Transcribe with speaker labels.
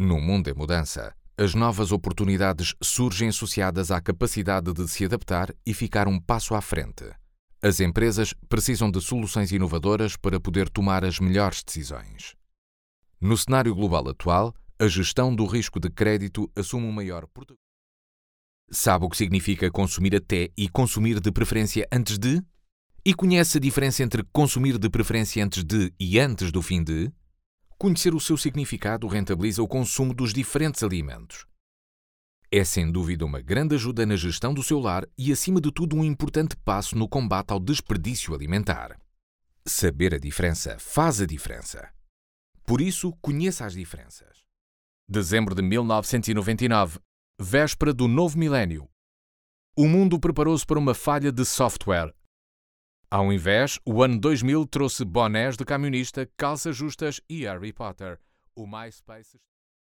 Speaker 1: No mundo em mudança, as novas oportunidades surgem associadas à capacidade de se adaptar e ficar um passo à frente. As empresas precisam de soluções inovadoras para poder tomar as melhores decisões. No cenário global atual, a gestão do risco de crédito assume um maior protagonismo. Sabe o que significa consumir até e consumir de preferência antes de? E conhece a diferença entre consumir de preferência antes de e antes do fim de? Conhecer o seu significado rentabiliza o consumo dos diferentes alimentos. É sem dúvida uma grande ajuda na gestão do seu lar e, acima de tudo, um importante passo no combate ao desperdício alimentar. Saber a diferença faz a diferença. Por isso, conheça as diferenças. Dezembro de 1999, véspera do novo milénio. O mundo preparou-se para uma falha de software. Ao invés, o ano 2000 trouxe bonés de camionista, calças justas e Harry Potter. O MySpace